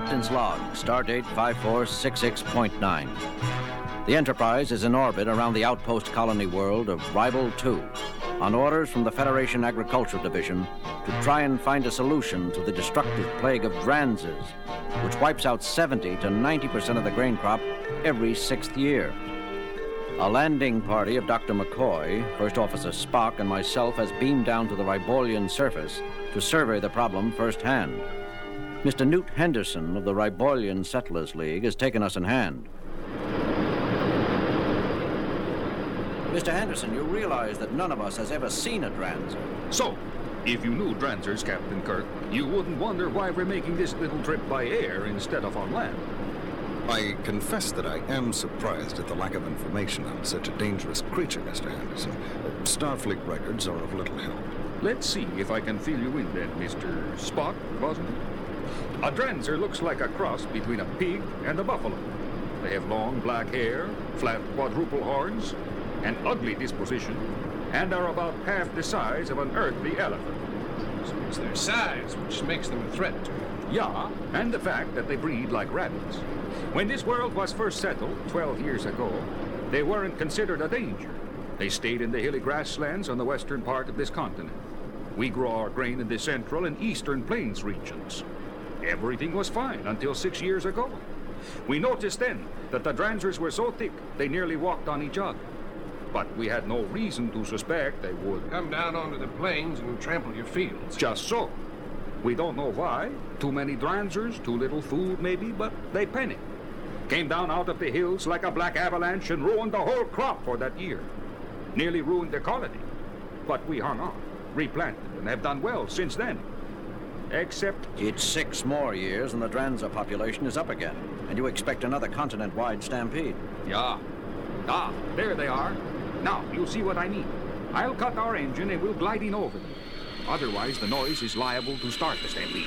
Captain's log, stardate 5466.9. The Enterprise is in orbit around the outpost colony world of Ribble 2, on orders from the Federation Agriculture Division to try and find a solution to the destructive plague of Dranzes, which wipes out 70 to 90% of the grain crop every 6th year. A landing party of Dr. McCoy, First Officer Spock, and myself has beamed down to the Ribolian surface to survey the problem firsthand. Mr. Newt Henderson of the Ribolian Settlers League has taken us in hand. Mr. Henderson, you realize that none of us has ever seen a Dranzer. So, if you knew Dranzers, Captain Kirk, you wouldn't wonder why we're making this little trip by air instead of on land. I confess that I am surprised at the lack of information on such a dangerous creature, Mr. Henderson. Starfleet records are of little help. Let's see if I can fill you in then, Mr. Spock, wasn't it? A Dranzer looks like a cross between a pig and a buffalo. They have long black hair, flat quadruple horns, an ugly disposition, and are about half the size of an earthly elephant. So it's their size which makes them a threat to you. Yeah, and the fact that they breed like rabbits. When this world was first settled 12 years ago, they weren't considered a danger. They stayed in the hilly grasslands on the western part of this continent. We grow our grain in the central and eastern plains regions. Everything was fine until 6 years ago. We noticed then that the Dranzers were so thick they nearly walked on each other. But we had no reason to suspect they would come down onto the plains and trample your fields. Just so. We don't know why. Too many Dranzers, too little food maybe, but they panicked. Came down out of the hills like a black avalanche and ruined the whole crop for that year. Nearly ruined the colony. But we hung on, replanted, and have done well since then. Except... It's 6 more years and the Dranzer population is up again. And you expect another continent-wide stampede. Yeah. Ah, there they are. Now, you'll see what I mean. I'll cut our engine and we'll glide in over them. Otherwise, the noise is liable to start the stampede.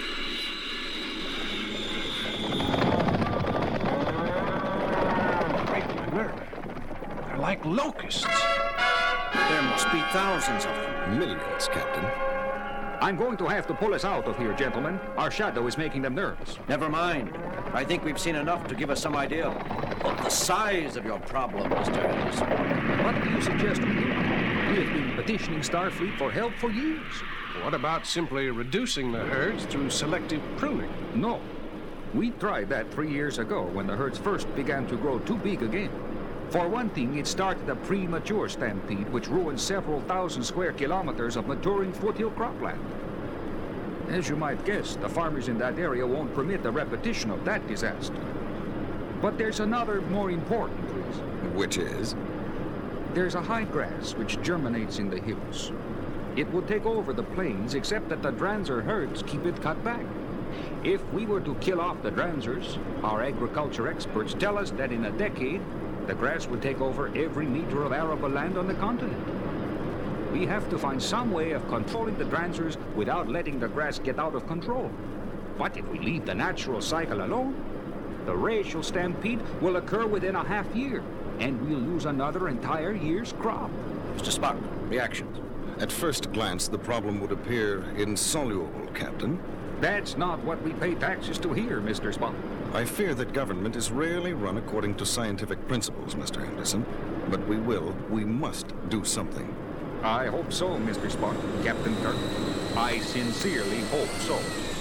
Break my nerve. They're like locusts. There must be thousands of them. Millions, Captain. I'm going to have to pull us out of here, gentlemen. Our shadow is making them nervous. Never mind. I think we've seen enough to give us some idea of the size of your problem, Mr. Henderson. What do you suggest we do? We have been petitioning Starfleet for help for years. What about simply reducing the herds through selective pruning? No. We tried that 3 years ago when the herds first began to grow too big again. For one thing, it started a premature stampede which ruined several thousand square kilometers of maturing foothill cropland. As you might guess, the farmers in that area won't permit a repetition of that disaster. But there's another more important reason. Which is? There's a high grass which germinates in the hills. It would take over the plains, except that the Dranzer herds keep it cut back. If we were to kill off the Dranzers, our agriculture experts tell us that in a decade, the grass would take over every meter of arable land on the continent. We have to find some way of controlling the Dranzers without letting the grass get out of control. But if we leave the natural cycle alone, the racial stampede will occur within a half year, and we'll lose another entire year's crop. Mr. Spock, reactions? At first glance, the problem would appear insoluble, Captain. That's not what we pay taxes to here, Mr. Spock. I fear that government is rarely run according to scientific principles, Mr. Henderson. But we must do something. I hope so, Mr. Spock, Captain Kirk. I sincerely hope so.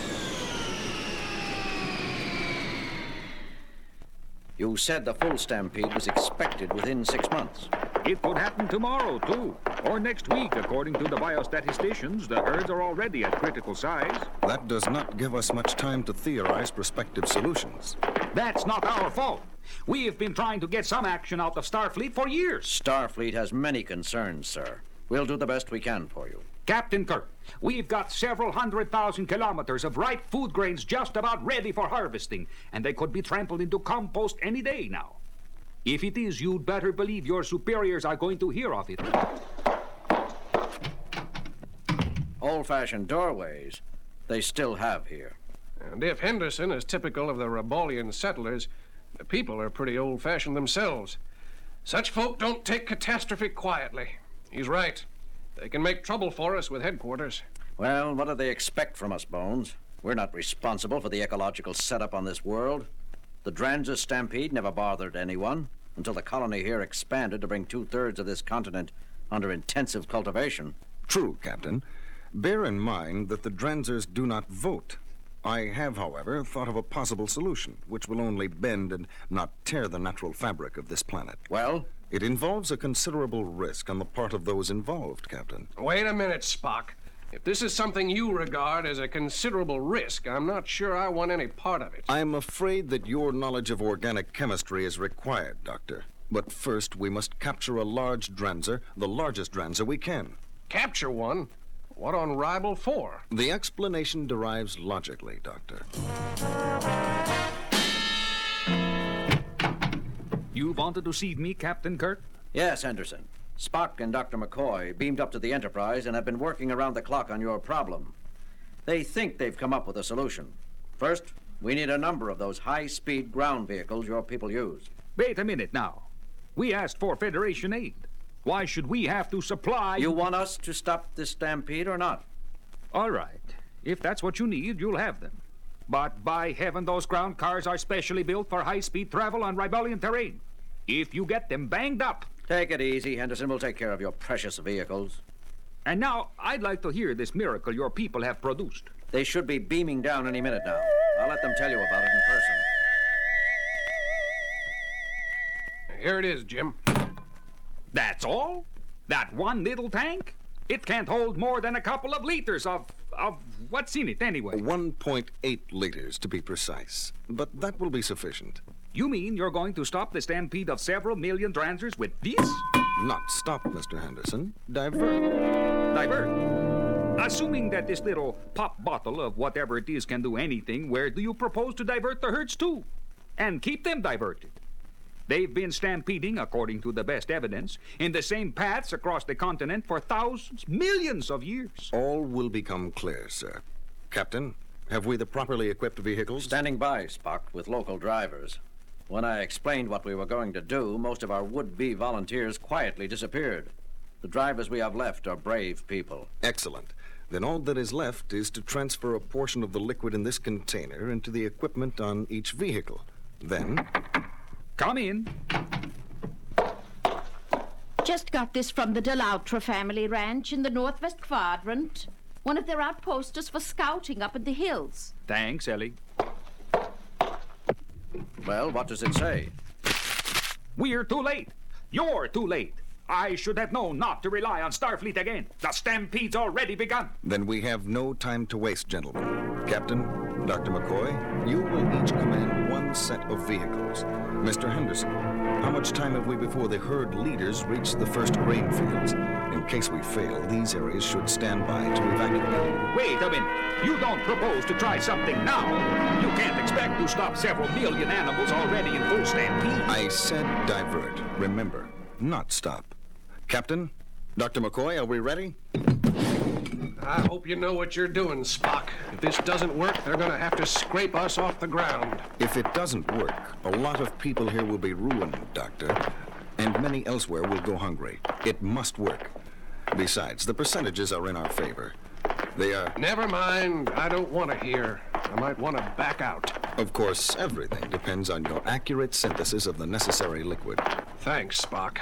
You said the full stampede was expected within 6 months. It could happen tomorrow, too. Or next week, according to the biostatisticians. The herds are already at critical size. That does not give us much time to theorize prospective solutions. That's not our fault. We have been trying to get some action out of Starfleet for years. Starfleet has many concerns, sir. We'll do the best we can for you. Captain Kirk, we've got several 100,000 kilometers of ripe food grains just about ready for harvesting, and they could be trampled into compost any day now. If it is, you'd better believe your superiors are going to hear of it. Old-fashioned doorways, they still have here. And if Henderson is typical of the Ribolian settlers, the people are pretty old-fashioned themselves. Such folk don't take catastrophe quietly. He's right. They can make trouble for us with headquarters. Well, what do they expect from us, Bones? We're not responsible for the ecological setup on this world. The Dranzer stampede never bothered anyone until the colony here expanded to bring 2/3 of this continent under intensive cultivation. True, Captain. Bear in mind that the Dranzers do not vote. I have, however, thought of a possible solution, which will only bend and not tear the natural fabric of this planet. Well? It involves a considerable risk on the part of those involved, Captain. Wait a minute, Spock. If this is something you regard as a considerable risk, I'm not sure I want any part of it. I'm afraid that your knowledge of organic chemistry is required, Doctor. But first, we must capture a large Dranzer, the largest Dranzer we can. Capture one? What on Ribble for? The explanation derives logically, Doctor. You wanted to see me, Captain Kirk? Yes, Henderson. Spock and Dr. McCoy beamed up to the Enterprise and have been working around the clock on your problem. They think they've come up with a solution. First, we need a number of those high-speed ground vehicles your people use. Wait a minute now. We asked for Federation aid. Why should we have to supply... You want us to stop this stampede or not? All right. If that's what you need, you'll have them. But by heaven, those ground cars are specially built for high-speed travel on Ribelian terrain. If you get them banged up... Take it easy, Henderson. We'll take care of your precious vehicles. And now, I'd like to hear this miracle your people have produced. They should be beaming down any minute now. I'll let them tell you about it in person. Here it is, Jim. That's all? That one little tank? It can't hold more than a couple of liters of what's in it anyway? 1.8 liters, to be precise. But that will be sufficient. You mean you're going to stop the stampede of several million Dranzers with this? Not stop, Mr. Henderson. Divert. Divert? Assuming that this little pop bottle of whatever it is can do anything, where do you propose to divert the herds to? And keep them diverted? They've been stampeding, according to the best evidence, in the same paths across the continent for thousands, millions of years. All will become clear, sir. Captain, have we the properly equipped vehicles? Standing by, Spock, with local drivers. When I explained what we were going to do, most of our would-be volunteers quietly disappeared. The drivers we have left are brave people. Excellent. Then all that is left is to transfer a portion of the liquid in this container into the equipment on each vehicle. Then... Come in. Just got this from the Deloutre family ranch in the northwest quadrant. One of their outposters for scouting up in the hills. Thanks, Ellie. Well, what does it say? We're too late. You're too late. I should have known not to rely on Starfleet again. The stampede's already begun. Then we have no time to waste, gentlemen. Captain, Dr. McCoy, you will each command one set of vehicles. Mr. Henderson, how much time have we before the herd leaders reach the first grain fields? In case we fail, these areas should stand by to evacuate. Wait a minute. You don't propose to try something now. You can't expect to stop several million animals already in full stampede. I said divert. Remember, not stop. Captain, Dr. McCoy, are we ready? I hope you know what you're doing, Spock. If this doesn't work, they're going to have to scrape us off the ground. If it doesn't work, a lot of people here will be ruined, Doctor, and many elsewhere will go hungry. It must work. Besides, the percentages are in our favor. They are... Never mind. I don't want to hear. I might want to back out. Of course, everything depends on your accurate synthesis of the necessary liquid. Thanks, Spock.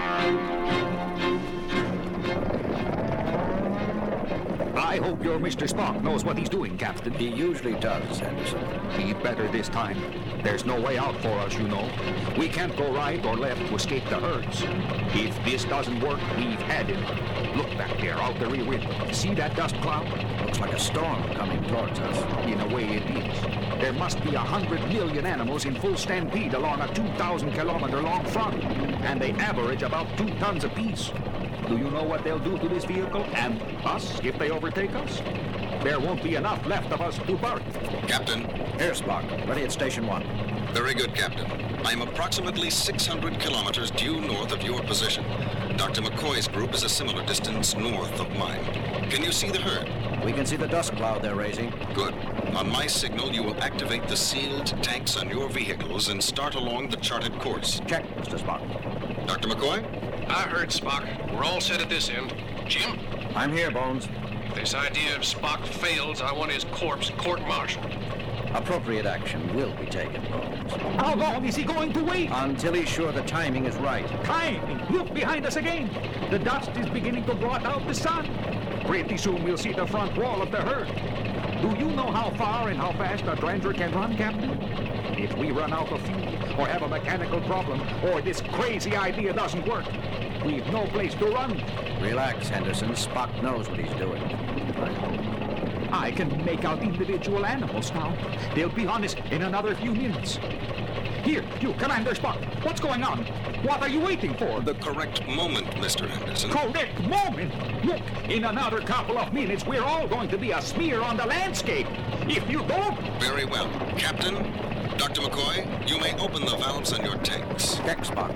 I hope your Mr. Spock knows what he's doing, Captain. He usually does, Henderson. He'd better this time. There's no way out for us, you know. We can't go right or left to escape the herds. If this doesn't work, we've had it. Look back there, out the rear window. See that dust cloud? Looks like a storm coming towards us. In a way, it is. There must be 100 million animals in full stampede along a 2,000-kilometer-long front, and they average about 2 tons apiece. Do you know what they'll do to this vehicle and us if they overtake us? There won't be enough left of us to burn. Captain. Here, Spock. Ready at Station 1. Very good, Captain. I'm approximately 600 kilometers due north of your position. Dr. McCoy's group is a similar distance north of mine. Can you see the herd? We can see the dust cloud they're raising. Good. On my signal, you will activate the sealed tanks on your vehicles and start along the charted course. Check, Mr. Spock. Dr. McCoy? I heard, Spock. We're all set at this end. Jim? I'm here, Bones. If this idea of Spock fails, I want his corpse court-martialed. Appropriate action will be taken, Bones. How long is he going to wait? Until he's sure the timing is right. Timing! Look behind us again. The dust is beginning to blot out the sun. Pretty soon we'll see the front wall of the herd. Do you know how far and how fast a Dranzer can run, Captain? If we run out of fuel, or have a mechanical problem, or this crazy idea doesn't work, we've no place to run. Relax, Henderson. Spock knows what he's doing. I can make out individual animals now. They'll be on us in another few minutes. Here, you, Commander Spock. What's going on? What are you waiting for? The correct moment, Mr. Henderson. Correct moment? Look, in another couple of minutes, we're all going to be a smear on the landscape. If you don't... Very well. Captain, Dr. McCoy, you may open the valves on your tanks. Check, Spock.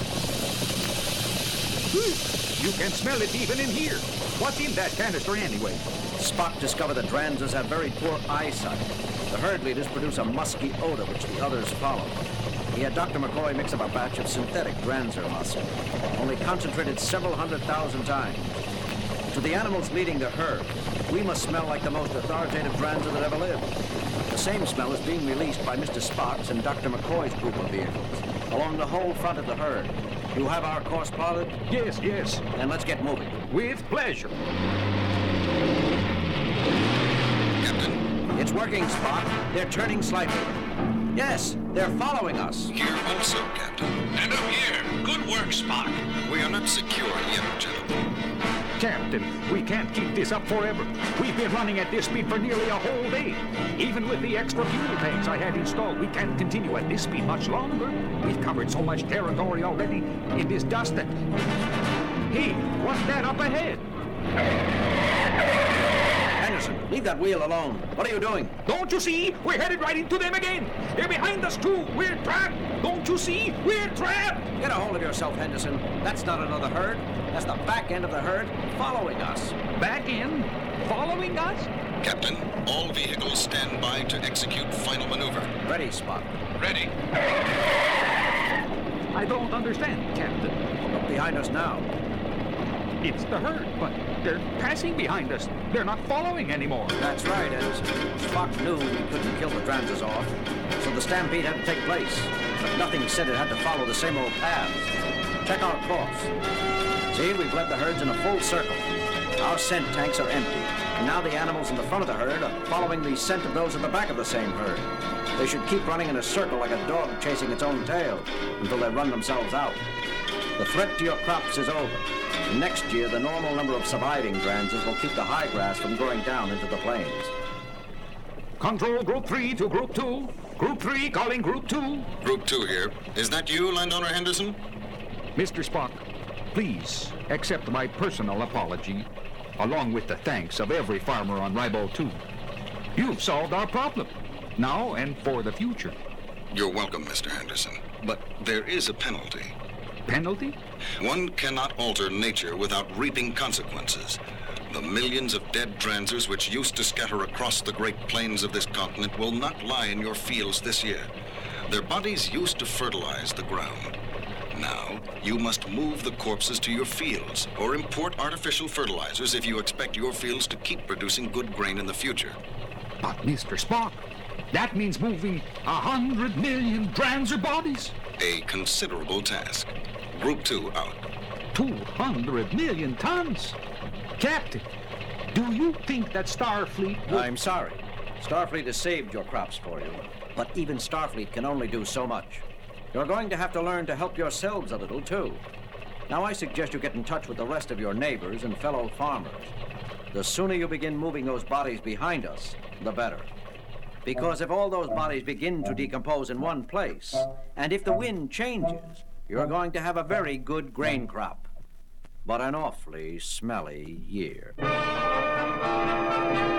You can smell it even in here. What's in that canister anyway? Spock discovered that Dranzers have very poor eyesight. The herd leaders produce a musky odor which the others follow. He had Dr. McCoy mix up a batch of synthetic Dranzer musk, only concentrated several 100,000 times. To the animals leading the herd, we must smell like the most authoritative Dranzer that ever lived. The same smell is being released by Mr. Spock's and Dr. McCoy's group of vehicles along the whole front of the herd. You have our course plotted? Yes, yes. Then let's get moving. With pleasure. Captain. It's working, Spock. They're turning slightly. Yes, they're following us. Here also, Captain. And up here. Good work, Spock. We are not secure yet, gentlemen. Captain, we can't keep this up forever. We've been running at this speed for nearly a whole day. Even with the extra fuel tanks I had installed, we can't continue at this speed much longer. We've covered so much territory already in this dust that... Hey, what's that up ahead? Henderson, leave that wheel alone. What are you doing? Don't you see? We're headed right into them again. They're behind us, too. We're trapped. Don't you see? We're trapped. Get a hold of yourself, Henderson. That's not another herd. That's the back end of the herd following us. Back in? Following us? Captain, all vehicles stand by to execute final maneuver. Ready, Spock. Ready. I don't understand, Captain. Look behind us now. It's the herd, but they're passing behind us. They're not following anymore. That's right, Henderson. Spock knew we couldn't kill the Dranzers off, so the stampede had to take place. But nothing said it had to follow the same old paths. Check our course. See, we've led the herds in a full circle. Our scent tanks are empty, and now the animals in the front of the herd are following the scent of those at the back of the same herd. They should keep running in a circle like a dog chasing its own tail until they run themselves out. The threat to your crops is over. Next year, the normal number of surviving Dranzers will keep the high grass from growing down into the plains. Control Group 3 to Group 2. Group 3 calling Group 2. Group 2 here. Is that you, Landowner Henderson? Mr. Spock, please accept my personal apology, along with the thanks of every farmer on Ribble 2. You've solved our problem, now and for the future. You're welcome, Mr. Henderson. But there is a penalty. Penalty? One cannot alter nature without reaping consequences. The millions of dead Dranzers which used to scatter across the great plains of this continent will not lie in your fields this year. Their bodies used to fertilize the ground. Now, you must move the corpses to your fields or import artificial fertilizers if you expect your fields to keep producing good grain in the future. But, Mr. Spock, that means moving 100 million Dranzer bodies. A considerable task. Group 2 out. 200 million tons? Captain, do you think that Starfleet would... I'm sorry. Starfleet has saved your crops for you, but even Starfleet can only do so much. You're going to have to learn to help yourselves a little, too. Now, I suggest you get in touch with the rest of your neighbors and fellow farmers. The sooner you begin moving those bodies behind us, the better. Because if all those bodies begin to decompose in one place, and if the wind changes, you're going to have a very good grain crop, but an awfully smelly year.